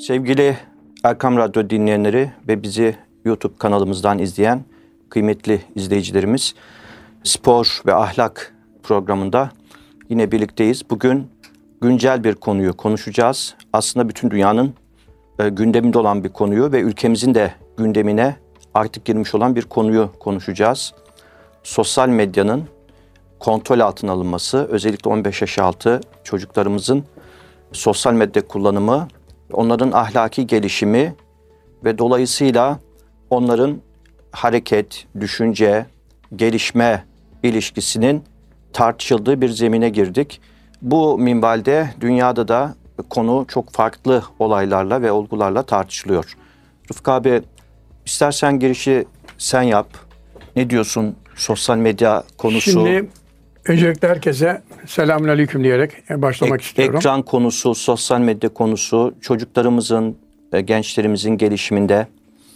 Sevgili Erkam Radyo dinleyenleri ve bizi YouTube kanalımızdan izleyen kıymetli izleyicilerimiz, Spor ve Ahlak programında yine birlikteyiz. Bugün güncel bir konuyu konuşacağız. Aslında bütün dünyanın gündeminde olan bir konuyu ve ülkemizin de gündemine artık girmiş olan bir konuyu konuşacağız. Sosyal medyanın kontrol altına alınması, özellikle 15 yaş altı çocuklarımızın sosyal medya kullanımı, onların ahlaki gelişimi ve dolayısıyla onların hareket, düşünce, gelişme ilişkisinin tartışıldığı bir zemine girdik. Bu minvalde dünyada da konu çok farklı olaylarla ve olgularla tartışılıyor. Rıfkı abi, istersen girişi sen yap. Ne diyorsun sosyal medya konusu? Şimdi öncelikle herkese selamünaleyküm diyerek başlamak istiyorum. Ekran konusu, sosyal medya konusu, çocuklarımızın, gençlerimizin gelişiminde.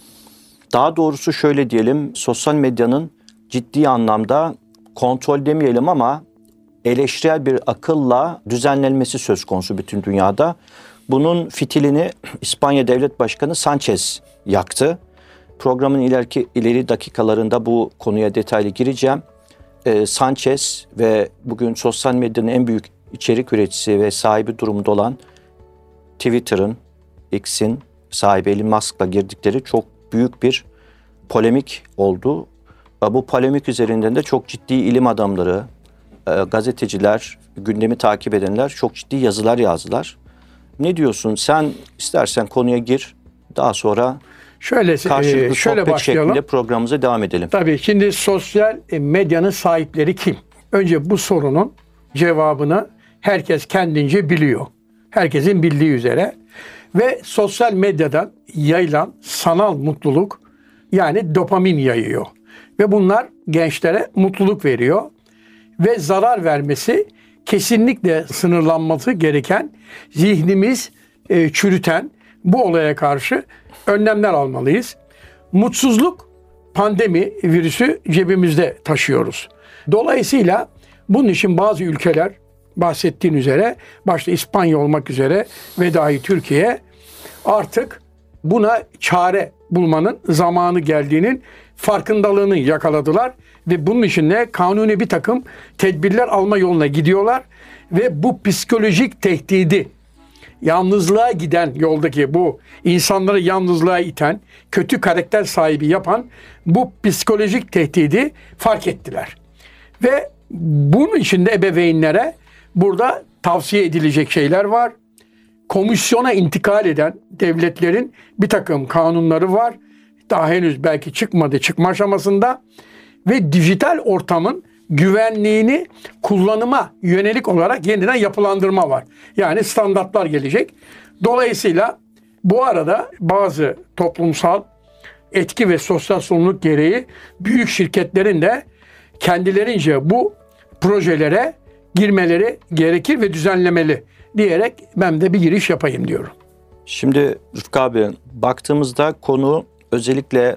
Daha doğrusu şöyle diyelim, sosyal medyanın ciddi anlamda kontrol demeyelim ama eleştirel bir akılla düzenlenmesi söz konusu bütün dünyada. Bunun fitilini İspanya Devlet Başkanı Sanchez yaktı. Programın ileri dakikalarında bu konuya detaylı gireceğim. Sanchez ve bugün sosyal medyanın en büyük içerik üreticisi ve sahibi durumda olan Twitter'ın, X'in sahibi Elon Musk'la girdikleri çok büyük bir polemik oldu. Bu polemik üzerinden de çok ciddi ilim adamları, gazeteciler, gündemi takip edenler çok ciddi yazılar yazdılar. Ne diyorsun? Sen istersen konuya gir, daha sonra karşılıklı sohbet şeklinde programımıza devam edelim. Tabii şimdi sosyal medyanın sahipleri kim? Önce bu sorunun cevabını herkes kendince biliyor. Herkesin bildiği üzere. Ve sosyal medyadan yayılan sanal mutluluk, yani dopamin yayıyor. Ve bunlar gençlere mutluluk veriyor. Ve zarar vermesi kesinlikle sınırlanması gereken, zihnimiz çürüten bu olaya karşı önlemler almalıyız. Mutsuzluk, pandemi virüsü cebimizde taşıyoruz. Dolayısıyla bunun için bazı ülkeler, bahsettiğin üzere, başta İspanya olmak üzere ve dahi Türkiye, artık buna çare bulmanın zamanı geldiğinin farkındalığını yakaladılar ve bunun için de kanuni bir takım tedbirler alma yoluna gidiyorlar ve bu psikolojik tehdidi, yalnızlığa giden yoldaki, bu insanları yalnızlığa iten, kötü karakter sahibi yapan bu psikolojik tehdidi fark ettiler. Ve bunun için de ebeveynlere burada tavsiye edilecek şeyler var. Komisyona intikal eden devletlerin bir takım kanunları var. Daha henüz belki çıkma aşamasında ve dijital ortamın güvenliğini kullanıma yönelik olarak yeniden yapılandırma var. Yani standartlar gelecek. Dolayısıyla bu arada bazı toplumsal etki ve sosyal sorumluluk gereği büyük şirketlerin de kendilerince bu projelere girmeleri gerekir ve düzenlemeli diyerek ben de bir giriş yapayım diyorum. Şimdi Rıfkı abi, baktığımızda konu özellikle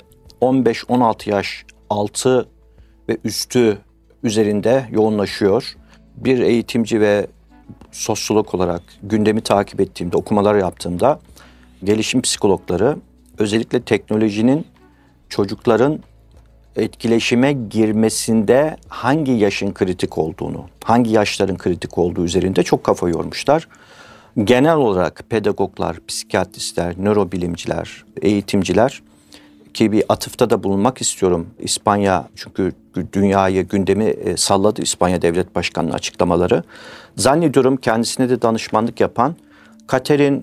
15-16 yaş altı ve üstü üzerinde yoğunlaşıyor. Bir eğitimci ve sosyolog olarak gündemi takip ettiğimde, okumalar yaptığımda gelişim psikologları özellikle teknolojinin çocukların etkileşime girmesinde hangi yaşın kritik olduğunu, hangi yaşların kritik olduğu üzerinde çok kafa yormuşlar. Genel olarak pedagoglar, psikiyatristler, nörobilimciler, eğitimciler, ki bir atıfta da bulunmak istiyorum. İspanya, çünkü dünyayı, gündemi salladı İspanya Devlet Başkanı'nın açıklamaları. Zannediyorum kendisine de danışmanlık yapan Catherine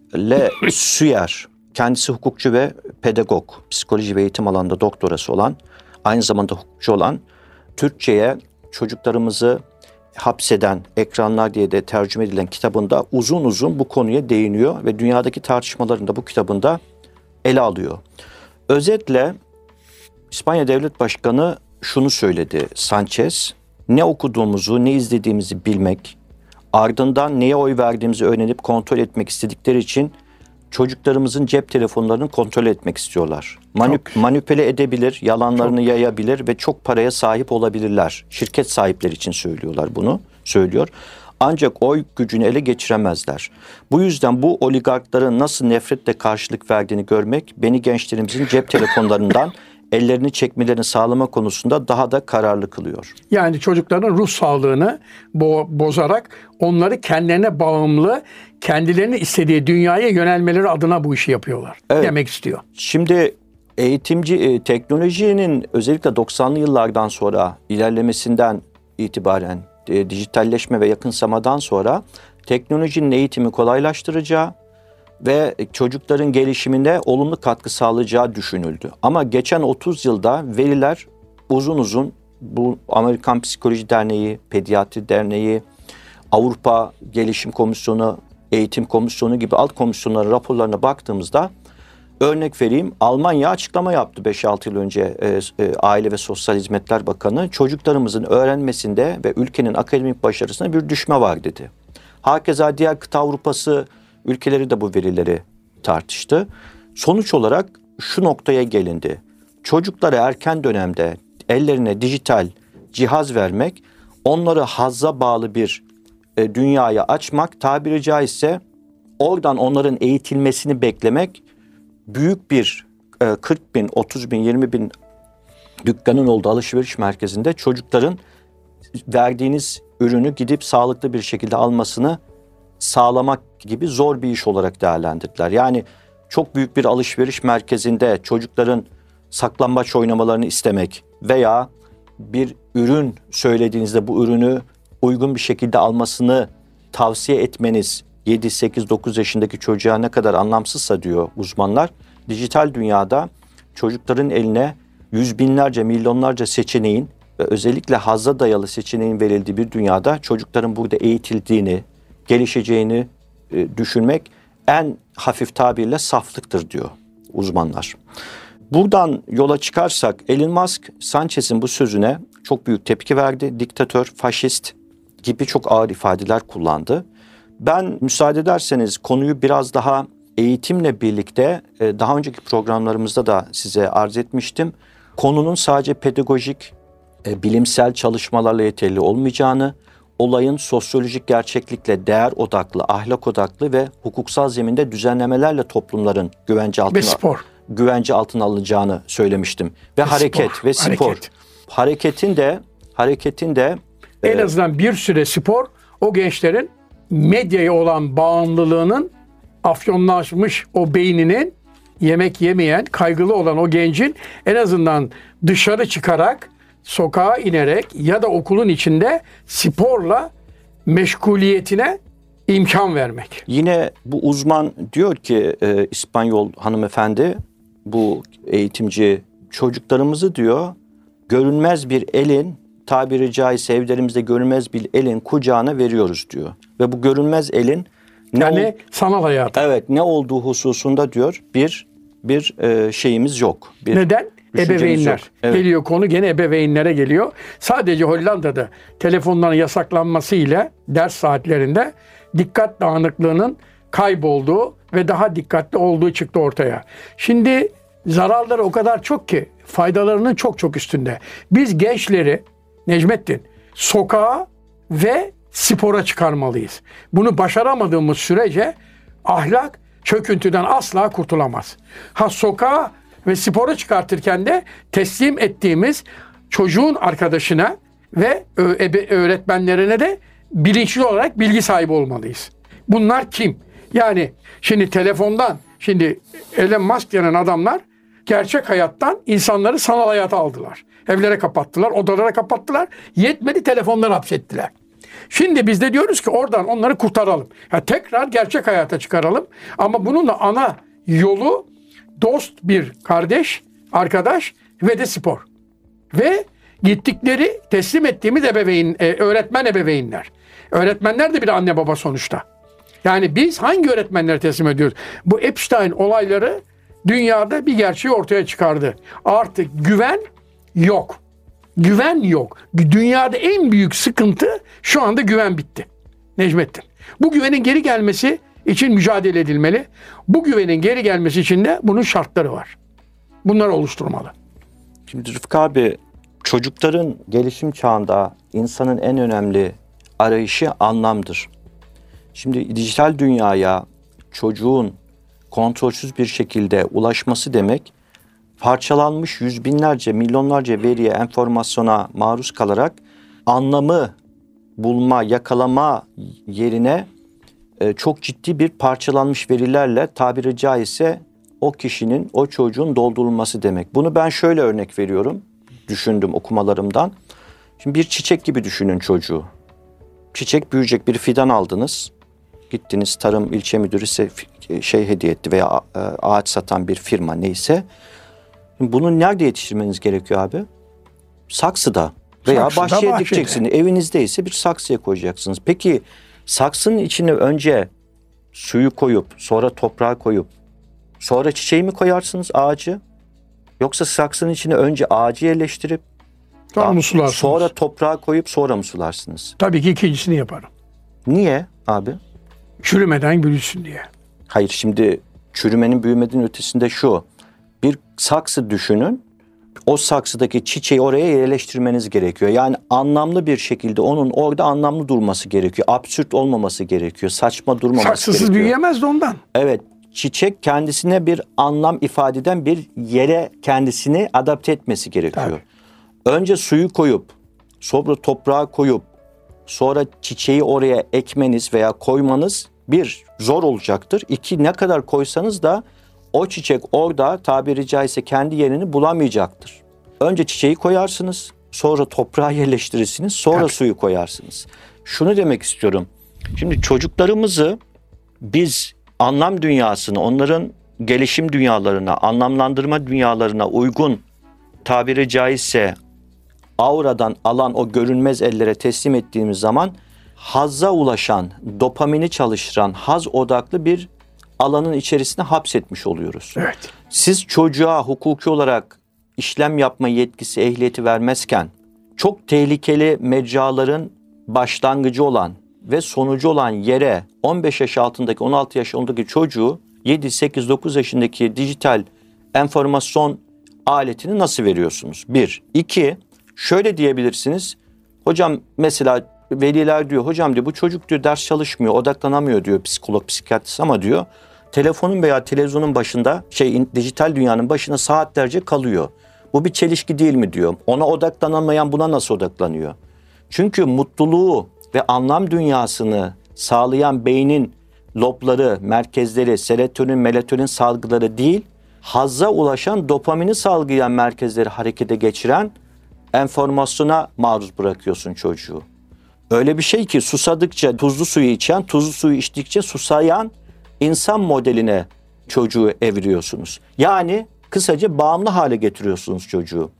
Le Sueur, kendisi hukukçu ve pedagog, psikoloji ve eğitim alanında doktorası olan, aynı zamanda hukukçu olan, Türkçe'ye çocuklarımızı hapseden ekranlar diye de tercüme edilen kitabında uzun uzun bu konuya değiniyor ve dünyadaki tartışmalarını da bu kitabında ele alıyor. Özetle İspanya Devlet Başkanı şunu söyledi Sanchez: ne okuduğumuzu, ne izlediğimizi bilmek, ardından neye oy verdiğimizi öğrenip kontrol etmek istedikleri için çocuklarımızın cep telefonlarını kontrol etmek istiyorlar. Manipüle edebilir, yalanlarını yayabilir ve çok paraya sahip olabilirler. Şirket sahipleri için söylüyorlar bunu, söylüyor. Ancak oy gücünü ele geçiremezler. Bu yüzden bu oligarkların nasıl nefretle karşılık verdiğini görmek beni gençlerimizin cep telefonlarından ellerini çekmelerini sağlama konusunda daha da kararlı kılıyor. Yani çocukların ruh sağlığını bozarak onları kendilerine bağımlı, kendilerini istediği dünyaya yönelmeleri adına bu işi yapıyorlar. Evet. Demek istiyor. Şimdi teknolojinin özellikle 90'lı yıllardan sonra ilerlemesinden itibaren dijitalleşme ve yakınsamadan sonra teknolojinin eğitimi kolaylaştıracağı ve çocukların gelişimine olumlu katkı sağlayacağı düşünüldü. Ama geçen 30 yılda veriler uzun uzun bu Amerikan Psikoloji Derneği, Pediatri Derneği, Avrupa Gelişim Komisyonu, Eğitim Komisyonu gibi alt komisyonların raporlarına baktığımızda örnek vereyim, Almanya açıklama yaptı 5-6 yıl önce Aile ve Sosyal Hizmetler Bakanı. Çocuklarımızın öğrenmesinde ve ülkenin akademik başarısında bir düşme var dedi. Hakeza diğer kıta Avrupası ülkeleri de bu verileri tartıştı. Sonuç olarak şu noktaya gelindi. Çocuklara erken dönemde ellerine dijital cihaz vermek, onları hazza bağlı bir dünyaya açmak, tabiri caizse oradan onların eğitilmesini beklemek, büyük bir 40 bin, 30 bin, 20 bin dükkanın olduğu alışveriş merkezinde çocukların verdiğiniz ürünü gidip sağlıklı bir şekilde almasını sağlamak gibi zor bir iş olarak değerlendirdiler. Yani çok büyük bir alışveriş merkezinde çocukların saklambaç oynamalarını istemek veya bir ürün söylediğinizde bu ürünü uygun bir şekilde almasını tavsiye etmeniz 7, 8, 9 yaşındaki çocuğa ne kadar anlamsızsa diyor uzmanlar, dijital dünyada çocukların eline yüz binlerce, milyonlarca seçeneğin ve özellikle hazza dayalı seçeneğin verildiği bir dünyada çocukların burada eğitildiğini, gelişeceğini düşünmek en hafif tabirle saflıktır diyor uzmanlar. Buradan yola çıkarsak Elon Musk, Sanchez'in bu sözüne çok büyük tepki verdi. Diktatör, faşist gibi çok ağır ifadeler kullandı. Ben müsaade ederseniz konuyu biraz daha eğitimle birlikte daha önceki programlarımızda da size arz etmiştim. Konunun sadece pedagojik, bilimsel çalışmalarla yeterli olmayacağını, olayın sosyolojik gerçeklikle değer odaklı, ahlak odaklı ve hukuksal zeminde düzenlemelerle toplumların güvence altına alınacağını söylemiştim. Ve hareket ve spor. Hareketin de en azından bir süre spor o gençlerin medyaya olan bağımlılığının afyonlaşmış o beyninin yemek yemeyen, kaygılı olan o gencin en azından dışarı çıkarak, sokağa inerek ya da okulun içinde sporla meşguliyetine imkan vermek. Yine bu uzman diyor ki İspanyol hanımefendi, bu eğitimci, çocuklarımızı diyor görünmez bir elin, tabiri caizse evlerimizde görünmez bir elin kucağına veriyoruz diyor. Ve bu görünmez elin sanal hayatı. Evet, ne olduğu hususunda diyor bir şeyimiz yok. Neden? Ebeveynler. Evet. Geliyor konu gene ebeveynlere geliyor. Sadece Hollanda'da telefonların yasaklanması ile ders saatlerinde dikkat dağınıklığının kaybolduğu ve daha dikkatli olduğu çıktı ortaya. Şimdi zararları o kadar çok ki faydalarının çok çok üstünde. Biz gençleri Necmettin sokağa ve spora çıkarmalıyız. Bunu başaramadığımız sürece ahlak çöküntüden asla kurtulamaz. Sokağa ve spora çıkartırken de teslim ettiğimiz çocuğun arkadaşına ve öğretmenlerine de bilinçli olarak bilgi sahibi olmalıyız. Bunlar kim? Yani şimdi telefondan, şimdi Elon Musk denen adamlar gerçek hayattan insanları sanal hayata aldılar. Evlere kapattılar, odalara kapattılar. Yetmedi, telefonları hapsettiler. Şimdi biz de diyoruz ki oradan onları kurtaralım. Tekrar gerçek hayata çıkaralım. Ama bunun da ana yolu dost bir kardeş, arkadaş ve de spor. Ve gittikleri teslim ettiğimiz öğretmen ebeveynler. Öğretmenler de bir anne baba sonuçta. Yani biz hangi öğretmenleri teslim ediyoruz? Bu Epstein olayları dünyada bir gerçeği ortaya çıkardı. Artık güven yok. Güven yok. Dünyada en büyük sıkıntı şu anda güven bitti. Necmettin. Bu güvenin geri gelmesi için mücadele edilmeli. Bu güvenin geri gelmesi için de bunun şartları var. Bunları oluşturmalı. Şimdi Rıfkı abi, çocukların gelişim çağında insanın en önemli arayışı anlamdır. Şimdi dijital dünyaya çocuğun kontrolsüz bir şekilde ulaşması demek, parçalanmış yüz binlerce, milyonlarca veriye, enformasyona maruz kalarak anlamı bulma, yakalama yerine çok ciddi bir parçalanmış verilerle, tabiri caizse o kişinin, o çocuğun doldurulması demek. Bunu ben şöyle örnek veriyorum, düşündüm okumalarımdan. Şimdi bir çiçek gibi düşünün çocuğu. Çiçek büyüyecek, bir fidan aldınız. Gittiniz, tarım ilçe müdürü size hediye etti veya ağaç satan bir firma neyse. Bunu nerede yetiştirmeniz gerekiyor abi? Saksıda veya bahçeye dikeceksiniz. Evinizdeyse bir saksıya koyacaksınız. Peki saksının içine önce suyu koyup, sonra toprağı koyup, sonra çiçeği mi koyarsınız, ağacı? Yoksa saksının içine önce ağacı yerleştirip, sonra toprağı koyup sonra mı sularsınız? Tabii ki ikincisini yaparım. Niye abi? Çürümeden büyüsün diye. Hayır, şimdi çürümenin, büyümenin ötesinde şu. Bir saksı düşünün. O saksıdaki çiçeği oraya yerleştirmeniz gerekiyor. Yani anlamlı bir şekilde onun orada anlamlı durması gerekiyor. Absürt olmaması gerekiyor. Saçma durmaması Saksısız gerekiyor. büyüyemez de ondan. Evet. Çiçek kendisine bir anlam ifade eden bir yere kendisini adapte etmesi gerekiyor. Tabii. Önce suyu koyup, sonra toprağı koyup, sonra çiçeği oraya ekmeniz veya koymanız bir, zor olacaktır. İki, ne kadar koysanız da o çiçek orada tabiri caizse kendi yerini bulamayacaktır. Önce çiçeği koyarsınız, sonra toprağı yerleştirirsiniz, sonra suyu koyarsınız. Şunu demek istiyorum. Şimdi çocuklarımızı biz anlam dünyasını, onların gelişim dünyalarına, anlamlandırma dünyalarına uygun tabiri caizse auradan alan o görünmez ellere teslim ettiğimiz zaman hazza ulaşan, dopamini çalıştıran, haz odaklı bir alanın içerisine hapsetmiş oluyoruz. Evet. Siz çocuğa hukuki olarak işlem yapma yetkisi, ehliyeti vermezken çok tehlikeli mecraların başlangıcı olan ve sonucu olan yere 15 yaş altındaki, 16 yaş altındaki çocuğu 7, 8, 9 yaşındaki dijital enformasyon aletini nasıl veriyorsunuz? Bir. İki, şöyle diyebilirsiniz. Hocam mesela veliler diyor, hocam diyor bu çocuk diyor ders çalışmıyor, odaklanamıyor diyor psikolog, psikiyatrist ama diyor telefonun veya televizyonun başında dijital dünyanın başına saatlerce kalıyor. Bu bir çelişki değil mi diyor. Ona odaklanamayan buna nasıl odaklanıyor? Çünkü mutluluğu ve anlam dünyasını sağlayan beynin lobları, merkezleri, serotonin, melatonin salgıları değil, hazza ulaşan dopamini salgılayan merkezleri harekete geçiren enformasyona maruz bırakıyorsun çocuğu. Öyle bir şey ki susadıkça tuzlu suyu içen, tuzlu suyu içtikçe susayan insan modeline çocuğu eviriyorsunuz. Yani kısaca bağımlı hale getiriyorsunuz çocuğu.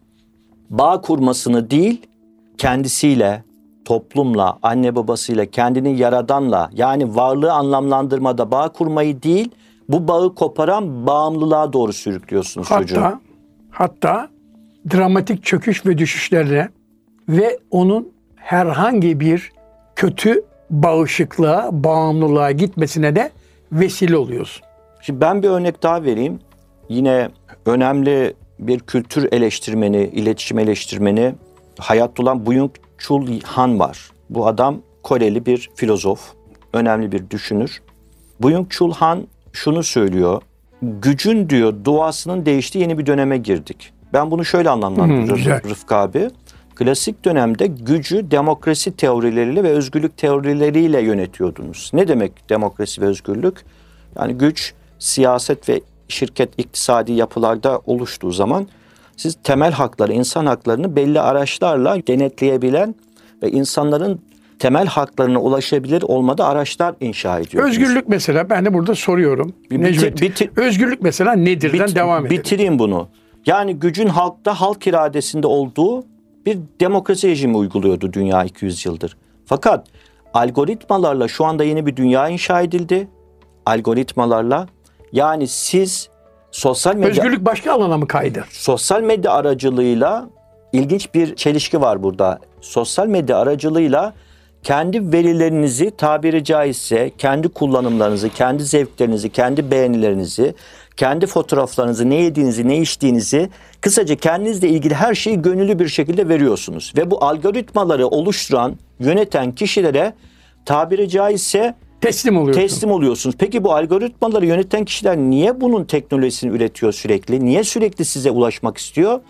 Bağ kurmasını değil, kendisiyle, toplumla, anne babasıyla, kendini yaradanla, yani varlığı anlamlandırmada bağ kurmayı değil, bu bağı koparan bağımlılığa doğru sürüklüyorsunuz çocuğu. Hatta dramatik çöküş ve düşüşlerle ve onun herhangi bir kötü bağışıklığa, bağımlılığa gitmesine de vesile oluyorsun. Şimdi ben bir örnek daha vereyim. Yine önemli bir kültür eleştirmeni, iletişim eleştirmeni hayatta olan Byung-Chul Han var. Bu adam Koreli bir filozof, önemli bir düşünür. Byung-Chul Han şunu söylüyor. Gücün diyor doğasının değiştiği yeni bir döneme girdik. Ben bunu şöyle anlamlandırıyorum Rıfkı abi. Klasik dönemde gücü demokrasi teorileriyle ve özgürlük teorileriyle yönetiyordunuz. Ne demek demokrasi ve özgürlük? Yani güç, siyaset ve şirket iktisadi yapılarda oluştuğu zaman siz temel hakları, insan haklarını belli araçlarla denetleyebilen ve insanların temel haklarına ulaşabilir olmada araçlar inşa ediyorsunuz. Özgürlük mesela, ben de burada soruyorum. Özgürlük mesela nedirden devam edelim. Bitireyim bunu. Yani gücün halkta, halk iradesinde olduğu bir demokrasi rejimi uyguluyordu dünya 200 yıldır. Fakat algoritmalarla şu anda yeni bir dünya inşa edildi. Algoritmalarla. Yani siz sosyal medya... Özgürlük başka alana mı kaydı? Sosyal medya aracılığıyla ilginç bir çelişki var burada. Sosyal medya aracılığıyla kendi verilerinizi tabiri caizse, kendi kullanımlarınızı, kendi zevklerinizi, kendi beğenilerinizi, kendi fotoğraflarınızı, ne yediğinizi, ne içtiğinizi, kısaca kendinizle ilgili her şeyi gönüllü bir şekilde veriyorsunuz. Ve bu algoritmaları oluşturan, yöneten kişilere tabiri caizse teslim oluyorsunuz. Peki bu algoritmaları yöneten kişiler niye bunun teknolojisini üretiyor sürekli? Niye sürekli size ulaşmak istiyor?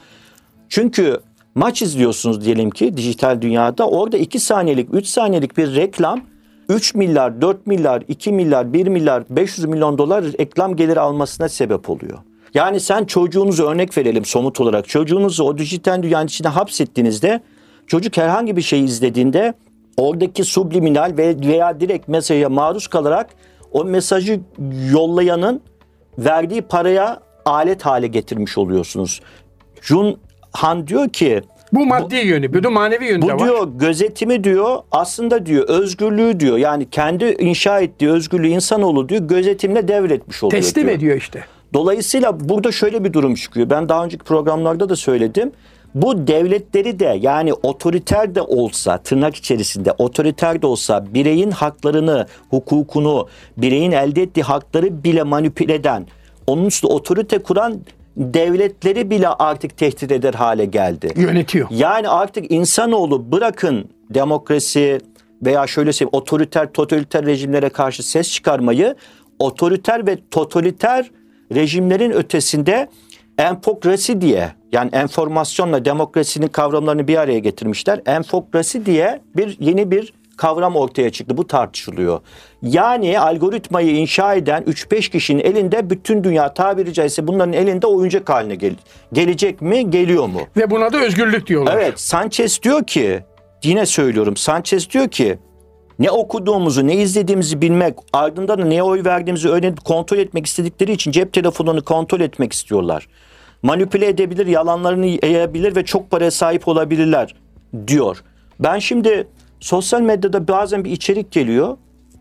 Çünkü maç izliyorsunuz diyelim ki dijital dünyada. Orada 2 saniyelik, 3 saniyelik bir reklam 3 milyar, 4 milyar, 2 milyar, 1 milyar, 500 milyon dolar reklam geliri almasına sebep oluyor. Yani sen çocuğunuzu örnek verelim somut olarak. Çocuğunuzu o dijital dünyanın içine hapsettiğinizde çocuk herhangi bir şey izlediğinde oradaki subliminal veya direkt mesaja maruz kalarak o mesajı yollayanın verdiği paraya alet hale getirmiş oluyorsunuz. Jun Han diyor ki bu maddi yönü, bir de manevi yönü de var. Bu diyor gözetimi diyor aslında diyor özgürlüğü diyor yani kendi inşa ettiği özgürlüğü insanoğlu diyor gözetimle devretmiş oluyor. Teslim diyor. ediyor işte. Dolayısıyla burada şöyle bir durum çıkıyor. Ben daha önceki programlarda da söyledim. Bu devletleri de yani otoriter de olsa tırnak içerisinde otoriter de olsa bireyin haklarını, hukukunu, bireyin elde ettiği hakları bile manipüle eden, onun üstünde otorite kuran devletleri bile artık tehdit eder hale geldi. Yönetiyor. Yani artık insanoğlu bırakın demokrasi veya şöyle söyleyeyim otoriter, totaliter rejimlere karşı ses çıkarmayı, otoriter ve totaliter rejimlerin ötesinde enfokrasi diye yani enformasyonla demokrasinin kavramlarını bir araya getirmişler. Enfokrasi diye yeni bir kavram ortaya çıktı. Bu tartışılıyor. Yani algoritmayı inşa eden 3-5 kişinin elinde bütün dünya tabiri caizse bunların elinde oyuncak haline gelecek mi? Geliyor mu? Ve buna da özgürlük diyorlar. Evet. Sanchez diyor ki yine söylüyorum. Sanchez diyor ki ne okuduğumuzu, ne izlediğimizi bilmek, ardından da neye oy verdiğimizi öğrenip kontrol etmek istedikleri için cep telefonunu kontrol etmek istiyorlar. Manipüle edebilir, yalanlarını yayabilir ve çok paraya sahip olabilirler diyor. Ben şimdi sosyal medyada bazen bir içerik geliyor.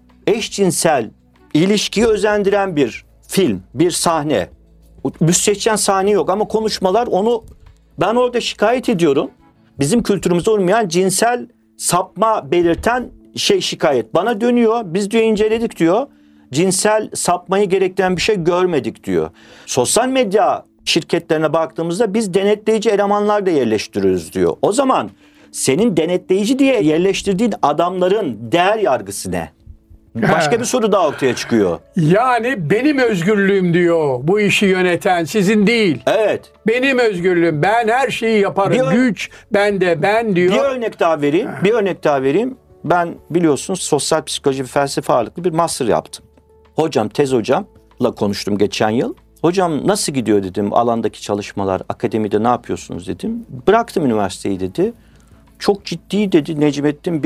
Eşcinsel ilişkiyi özendiren bir film, bir sahne. Müstehcen sahne yok ama konuşmalar onu ben orada şikayet ediyorum. Bizim kültürümüzde olmayan cinsel sapma belirten şikayet. Bana dönüyor. Biz diyor inceledik diyor. Cinsel sapmayı gerektiren bir şey görmedik diyor. Sosyal medya şirketlerine baktığımızda biz denetleyici elemanlar da yerleştiriyoruz diyor. O zaman senin denetleyici diye yerleştirdiğin adamların değer yargısı ne? Başka bir soru daha ortaya çıkıyor. Yani benim özgürlüğüm diyor bu işi yöneten, sizin değil. Evet. Benim özgürlüğüm, ben her şeyi yaparım. Güç bende, ben diyor. Bir örnek daha vereyim. Ben biliyorsunuz sosyal psikoloji ve felsefe ağırlıklı bir master yaptım. Tez hocamla konuştum geçen yıl. Hocam nasıl gidiyor dedim alandaki çalışmalar, akademide ne yapıyorsunuz dedim. Bıraktım üniversiteyi dedi. Çok ciddi dedi Necmettin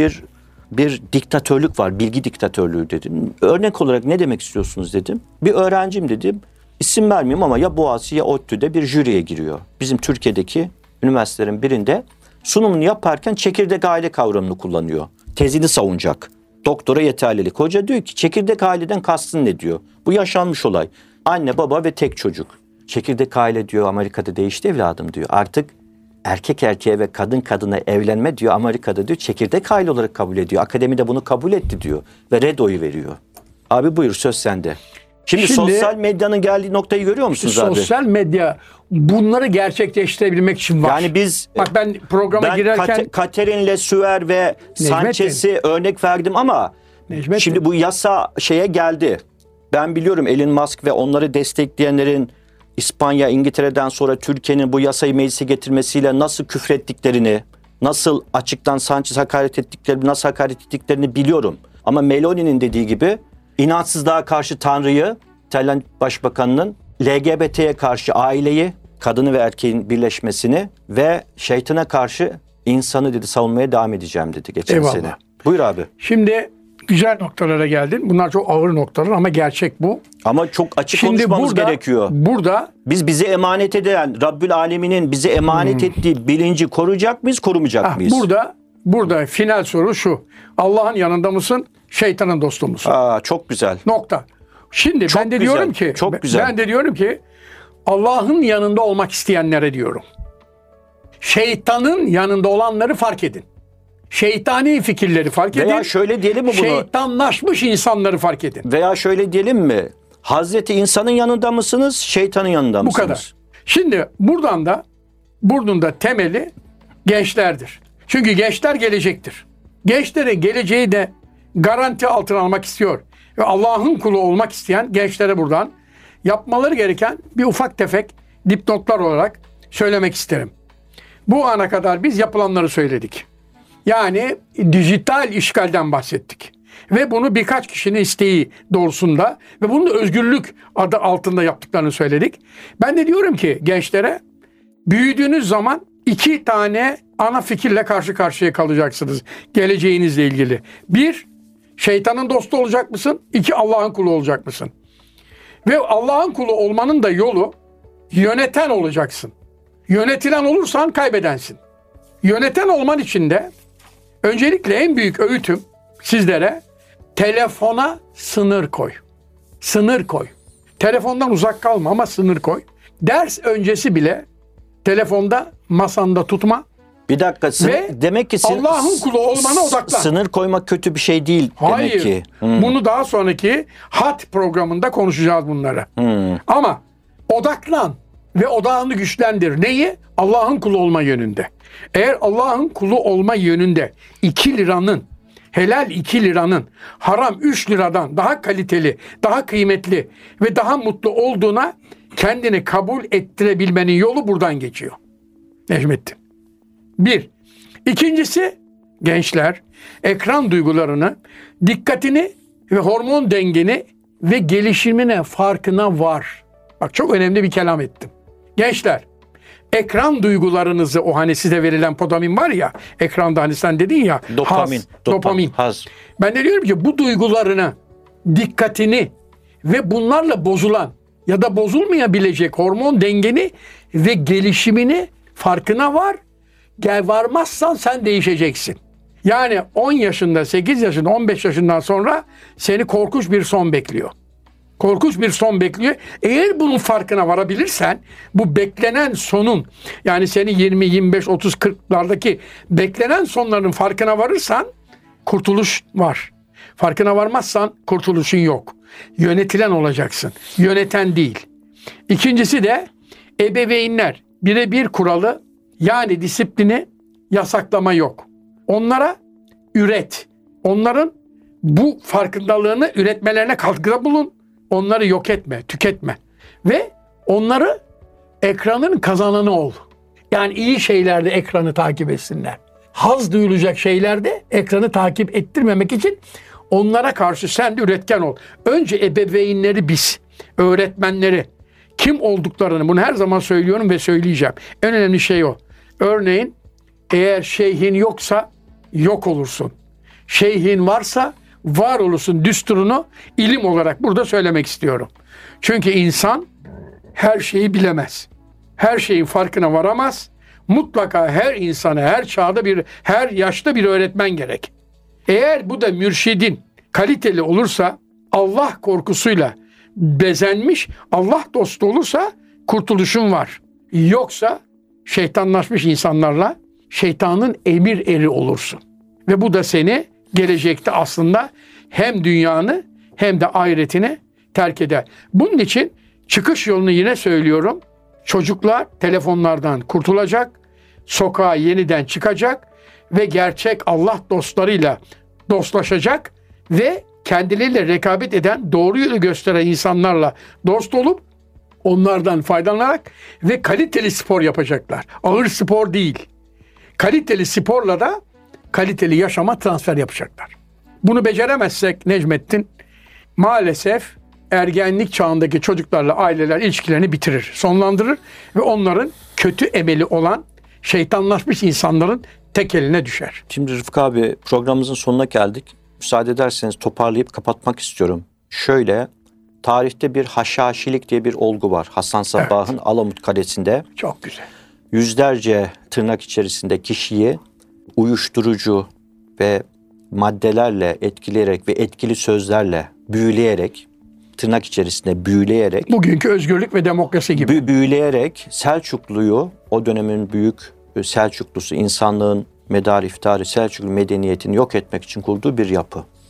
bir diktatörlük var, bilgi diktatörlüğü dedim. Örnek olarak ne demek istiyorsunuz dedim. Bir öğrencim dedim. İsim vermeyeyim ama ya Boğaziçi ya ODTÜ'de bir jüriye giriyor. Bizim Türkiye'deki üniversitelerin birinde sunumunu yaparken çekirdek aile kavramını kullanıyor. Tezini savunacak. Doktora yeterlilik. Hoca diyor ki çekirdek aileden kastın ne diyor. Bu yaşanmış olay. Anne baba ve tek çocuk. Çekirdek aile diyor Amerika'da değişti evladım diyor. Artık erkek erkeğe ve kadın kadına evlenme diyor Amerika'da diyor çekirdek aile olarak kabul ediyor. Akademide bunu kabul etti diyor ve red oyu veriyor. Abi buyur söz sende. Şimdi sosyal medyanın geldiği noktayı görüyor musunuz abi? Sosyal medya bunları gerçekleştirebilmek için var. Yani biz bak ben programa girerken Catherine Lesueur ve Sanchez'i örnek verdim ama şimdi bu yasa geldi. Ben biliyorum Elon Musk ve onları destekleyenlerin İspanya, İngiltere'den sonra Türkiye'nin bu yasayı meclise getirmesiyle nasıl küfrettiklerini, nasıl açıktan Sanchez hakaret ettiklerini, nasıl hakaret ettiklerini biliyorum. Ama Meloni'nin dediği gibi inançsızlığa karşı Tanrı'yı, İtalyan Başbakanı'nın LGBT'ye karşı aileyi, kadını ve erkeğin birleşmesini ve şeytana karşı insanı dedi savunmaya devam edeceğim dedi geçen sene. Buyur abi. Şimdi güzel noktalara geldin. Bunlar çok ağır noktalar ama gerçek bu. Ama çok açık konuşmamız gerekiyor. Burada biz bize emanet edilen Rabbül Alemin'in bize emanet ettiği bilinci koruyacak mıyız, korumayacak mıyız? Burada final soru şu. Allah'ın yanında mısın? Şeytanın dostu musun? Çok güzel. Nokta. Şimdi çok ben de güzel, diyorum ki çok güzel. Ben de diyorum ki Allah'ın yanında olmak isteyenlere diyorum. Şeytanın yanında olanları fark edin. Şeytani fikirleri fark edin. Veya şöyle diyelim mi bunu? Şeytanlaşmış insanları fark edin. Veya şöyle diyelim mi? Hazreti insanın yanında mısınız, şeytanın yanında mısınız? Bu kadar. Şimdi bunun da temeli gençlerdir. Çünkü gençler gelecektir. Gençlerin geleceği de garanti altına almak istiyor. Ve Allah'ın kulu olmak isteyen gençlere buradan yapmaları gereken bir ufak tefek dipnotlar olarak söylemek isterim. Bu ana kadar biz yapılanları söyledik. Yani dijital işgalden bahsettik. Ve bunu birkaç kişinin isteği doğrusunda ve bunu da özgürlük adı altında yaptıklarını söyledik. Ben de diyorum ki gençlere, büyüdüğünüz zaman 2 tane ana fikirle karşı karşıya kalacaksınız geleceğinizle ilgili. 1, şeytanın dostu olacak mısın? 2, Allah'ın kulu olacak mısın? Ve Allah'ın kulu olmanın da yolu yöneten olacaksın. Yönetilen olursan kaybedensin. Yöneten olman için de öncelikle en büyük öğütüm sizlere, telefona sınır koy. Sınır koy. Telefondan uzak kalma ama sınır koy. Ders öncesi bile telefonda, masanda tutma. Bir dakika, demek ki Allah'ın kulu olmana odaklan. Sınır koymak kötü bir şey değil demek ki. Bunu daha sonraki hat programında konuşacağız bunları. Ama odaklan ve odağını güçlendir. Neyi? Allah'ın kulu olma yönünde. Eğer Allah'ın kulu olma yönünde 2 liranın, helal 2 liranın haram 3 liradan daha kaliteli, daha kıymetli ve daha mutlu olduğuna kendini kabul ettirebilmenin yolu buradan geçiyor. Necmettin. 1. İkincisi, gençler ekran duygularını, dikkatini ve hormon dengeni ve gelişimine farkına var. Bak, çok önemli bir kelam ettim. Gençler, ekran duygularınızı, o hani size verilen dopamin var ya, ekranda hani sen dedin ya, dopamin. Haz. Ben de diyorum ki bu duygularını, dikkatini ve bunlarla bozulan ya da bozulmayabilecek hormon dengeni ve gelişimini farkına var. Varmazsan sen değişeceksin. Yani 10 yaşında, 8 yaşında, 15 yaşından sonra seni korkunç bir son bekliyor. Korkunç bir son bekliyor. Eğer bunun farkına varabilirsen, bu beklenen sonun, yani seni 20, 25, 30, 40'lardaki beklenen sonların farkına varırsan kurtuluş var. Farkına varmazsan kurtuluşun yok. Yönetilen olacaksın. Yöneten değil. İkincisi de ebeveynler birebir kuralı, yani disiplini, yasaklama yok. Onlara üret. Onların bu farkındalığını üretmelerine katkıda bulun. Onları yok etme, tüketme. Ve onları ekranın kazananı ol. Yani iyi şeylerde ekranı takip etsinler. Haz duyulacak şeylerde ekranı takip ettirmemek için onlara karşı sen de üretken ol. Önce ebeveynleri biz, öğretmenleri, kim olduklarını, bunu her zaman söylüyorum ve söyleyeceğim. En önemli şey o. Örneğin eğer şeyhin yoksa yok olursun. Şeyhin varsa var olursun düsturunu ilim olarak burada söylemek istiyorum. Çünkü insan her şeyi bilemez. Her şeyin farkına varamaz. Mutlaka her insana, her çağda her yaşta bir öğretmen gerek. Eğer bu da mürşidin kaliteli olursa, Allah korkusuyla bezenmiş, Allah dostu olursa kurtuluşun var. Yoksa şeytanlaşmış insanlarla şeytanın emir eri olursun. Ve bu da seni gelecekte aslında hem dünyanı hem de ahiretini terk eder. Bunun için çıkış yolunu yine söylüyorum. Çocuklar telefonlardan kurtulacak, sokağa yeniden çıkacak ve gerçek Allah dostlarıyla dostlaşacak ve kendileriyle rekabet eden, doğru yolu gösteren insanlarla dost olup onlardan faydalanarak ve kaliteli spor yapacaklar. Ağır spor değil. Kaliteli sporla da kaliteli yaşama transfer yapacaklar. Bunu beceremezsek Necmettin, maalesef ergenlik çağındaki çocuklarla aileler ilişkilerini bitirir, sonlandırır ve onların kötü emeli olan şeytanlaşmış insanların tek eline düşer. Şimdi Rıfkı abi, programımızın sonuna geldik. Müsaade ederseniz toparlayıp kapatmak istiyorum. Şöyle, tarihte bir haşhaşilik diye bir olgu var. Hasan Sabbah'ın Alamut Kalesi'nde. Çok güzel. Yüzlerce tırnak içerisinde kişiyi uyuşturucu ve maddelerle etkileyerek ve etkili sözlerle büyüleyerek, tırnak içerisinde büyüleyerek, bugünkü özgürlük ve demokrasi gibi büyüleyerek Selçuklu'yu, o dönemin büyük Selçuklusu, insanlığın medarı iftiharı Selçuklu medeniyetini yok etmek için kurduğu bir yapı.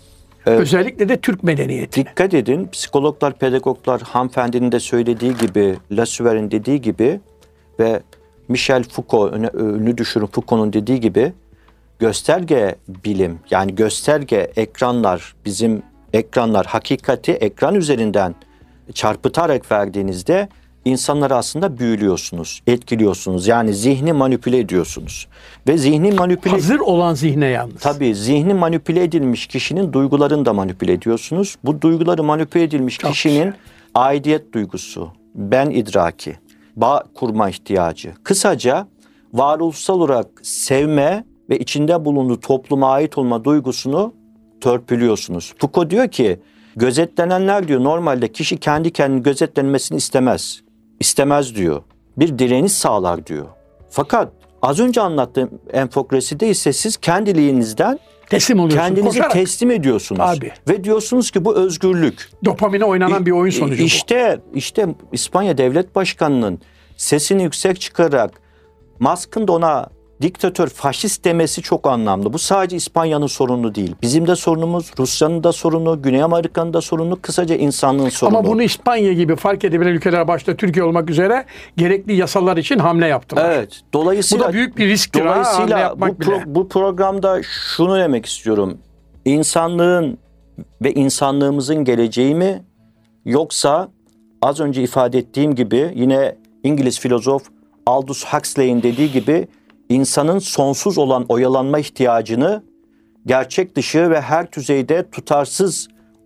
Özellikle de Türk medeniyetine. Dikkat edin, psikologlar, pedagoglar, hanımefendinin de söylediği gibi, Lassuer'in dediği gibi ve Michel Foucault, ünlü düşünür Foucault'un dediği gibi, gösterge bilim, yani gösterge ekranlar, bizim ekranlar, hakikati ekran üzerinden çarpıtarak verdiğinizde insanları aslında büyülüyorsunuz, etkiliyorsunuz. Yani zihni manipüle ediyorsunuz. Ve zihni manipüle... Hazır olan zihne yalnız. Tabii, zihni manipüle edilmiş kişinin duygularını da manipüle ediyorsunuz. Bu duyguları manipüle edilmiş Çok kişinin güzel. aidiyet duygusu, ben idraki, bağ kurma ihtiyacı. Kısaca varoluşsal olarak sevme ve içinde bulunduğu topluma ait olma duygusunu törpülüyorsunuz. Foucault diyor ki, gözetlenenler diyor normalde kişi kendi kendini gözetlenmesini istemez. İstemez diyor. Bir direniş sağlar diyor. Fakat az önce anlattığım enfografide ise siz kendiliğinizden Teslim oluyorsunuz. kendinizi Koşarak. teslim ediyorsunuz. Tabii. Ve diyorsunuz ki bu özgürlük. Dopamine oynanan bir oyun sonucu bu. İşte İspanya Devlet Başkanı'nın sesini yüksek çıkararak Musk'ın da ona diktatör, faşist demesi çok anlamlı. Bu sadece İspanya'nın sorunu değil. Bizim de sorunumuz, Rusya'nın da sorunu, Güney Amerika'nın da sorunu, kısaca insanlığın sorunu. Ama bunu İspanya gibi fark edebilen ülkeler, başta Türkiye olmak üzere, gerekli yasalar için hamle yaptılar. Evet. Dolayısıyla Bu da büyük bir risktir. Hamle Dolayısıyla yapmak bile. bu programda şunu demek istiyorum. İnsanlığın ve insanlığımızın geleceği mi, yoksa az önce ifade ettiğim gibi yine İngiliz filozof Aldous Huxley'in dediği gibi insanın sonsuz olan oyalanma ihtiyacını gerçek dışı ve her düzeyde tutarsız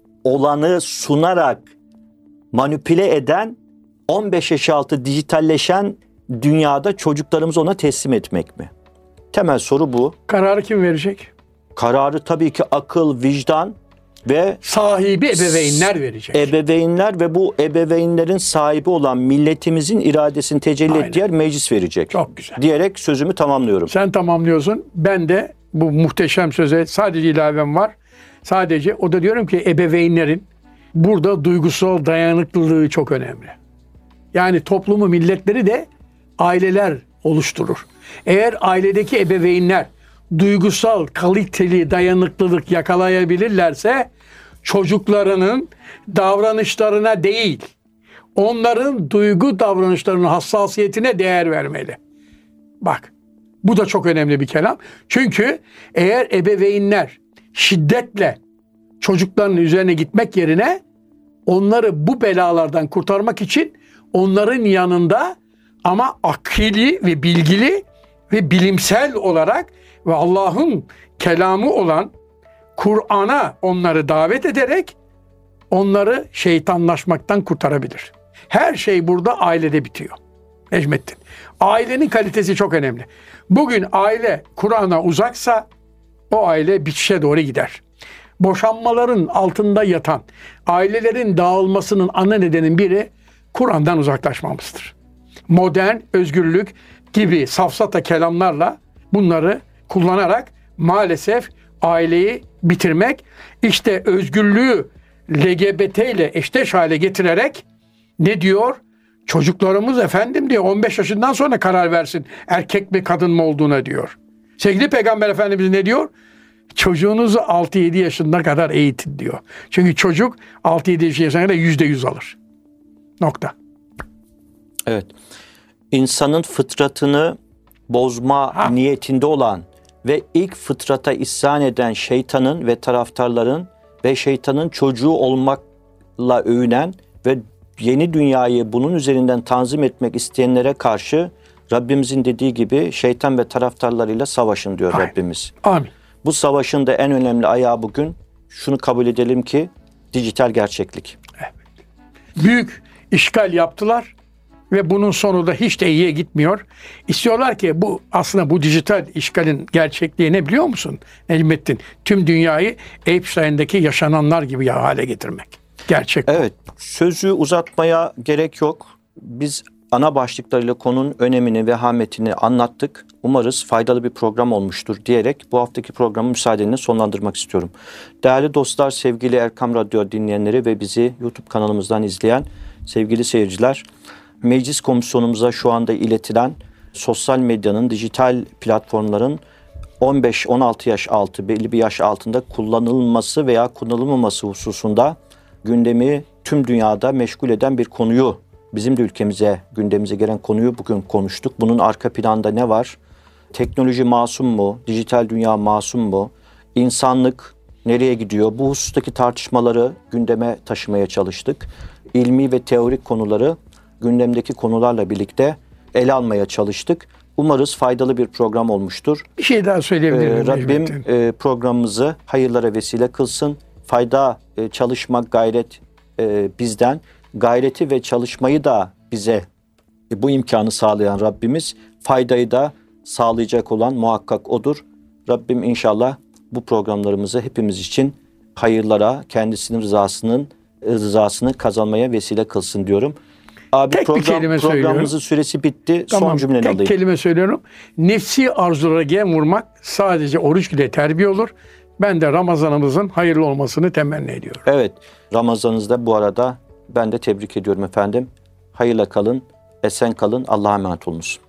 olanı sunarak manipüle eden 15 yaş altı dijitalleşen dünyada çocuklarımızı ona teslim etmek mi? Temel soru bu. Kararı kim verecek? Kararı tabii ki akıl, vicdan ve Sahibi ebeveynler verecek. ebeveynler ve bu ebeveynlerin sahibi olan milletimizin iradesini tecelli Aynen. ettiği yer meclis verecek. Çok güzel. Diyerek sözümü tamamlıyorum. Sen tamamlıyorsun. Ben de bu muhteşem söze sadece ilavem var. Sadece o da diyorum ki ebeveynlerin burada duygusal dayanıklılığı çok önemli. Yani toplumu, milletleri de aileler oluşturur. Eğer ailedeki ebeveynler duygusal, kaliteli dayanıklılık yakalayabilirlerse çocuklarının davranışlarına değil, onların duygu davranışlarının hassasiyetine değer vermeli. Bak, bu da çok önemli bir kelam. Çünkü eğer ebeveynler şiddetle çocukların üzerine gitmek yerine onları bu belalardan kurtarmak için onların yanında ama akıllı ve bilgili ve bilimsel olarak ve Allah'ın kelamı olan Kur'an'a onları davet ederek onları şeytanlaşmaktan kurtarabilir. Her şey burada ailede bitiyor. Necmettin. Ailenin kalitesi çok önemli. Bugün aile Kur'an'a uzaksa o aile bitişe doğru gider. Boşanmaların altında yatan ailelerin dağılmasının ana nedenin biri Kur'an'dan uzaklaşmamızdır. Modern özgürlük gibi safsata kelamlarla bunları kullanarak maalesef aileyi bitirmek, işte özgürlüğü LGBT ile eşdeş hale getirerek ne diyor? Çocuklarımız efendim diyor 15 yaşından sonra karar versin erkek mi kadın mı olduğuna diyor. Sevgili Peygamber Efendimiz ne diyor? Çocuğunuzu 6-7 yaşına kadar eğitin diyor. Çünkü çocuk 6-7 yaşına kadar %100 alır. Nokta. Evet. İnsanın fıtratını bozma niyetinde olan ve ilk fıtrata isyan eden şeytanın ve taraftarların ve şeytanın çocuğu olmakla övünen ve yeni dünyayı bunun üzerinden tanzim etmek isteyenlere karşı Rabbimizin dediği gibi şeytan ve taraftarlarıyla savaşın diyor Aynen. Rabbimiz. Amin. Bu savaşın da en önemli ayağı bugün şunu kabul edelim ki dijital gerçeklik. Büyük işgal yaptılar ve bunun sonu da hiç de iyiye gitmiyor. İstiyorlar ki bu aslında bu dijital işgalin gerçekliği ne biliyor musun Necmettin? Tüm dünyayı Epstein'deki yaşananlar gibi hale getirmek. Gerçek bu. Evet, sözü uzatmaya gerek yok. Biz ana başlıklarıyla konunun önemini, vehametini anlattık. Umarız faydalı bir program olmuştur diyerek bu haftaki programı müsaadenle sonlandırmak istiyorum. Değerli dostlar, sevgili Erkam Radyo dinleyenleri ve bizi YouTube kanalımızdan izleyen sevgili seyirciler, meclis komisyonumuza şu anda iletilen sosyal medyanın, dijital platformların 15-16 yaş altı, belli bir yaş altında kullanılması veya kullanılmaması hususunda gündemi tüm dünyada meşgul eden bir konuyu, bizim de ülkemize, gündemimize gelen konuyu bugün konuştuk. Bunun arka planda ne var? Teknoloji masum mu? Dijital dünya masum mu? İnsanlık nereye gidiyor? Bu husustaki tartışmaları gündeme taşımaya çalıştık. İlmi ve teorik konuları gündemdeki konularla birlikte ele almaya çalıştık. Umarız faydalı bir program olmuştur. Bir şey daha söyleyebilirim. Rabbim Necmettin. programımızı hayırlara vesile kılsın. Fayda, çalışmak, gayret bizden. Gayreti ve çalışmayı da bize bu imkanı sağlayan Rabbimiz, faydayı da sağlayacak olan muhakkak O'dur. Rabbim inşallah bu programlarımızı hepimiz için hayırlara, kendisinin rızasını kazanmaya vesile kılsın diyorum. Abi Tek bir kelime programımızın süresi bitti. Tamam, Son cümleni tek alayım. kelime söylüyorum. Nefsi arzulara gem vurmak sadece oruç ile terbiye olur. Ben de Ramazanımızın hayırlı olmasını temenni ediyorum. Evet, Ramazanınızda bu arada ben de tebrik ediyorum efendim. Hayırla kalın, esen kalın, Allah'a emanet olunuz.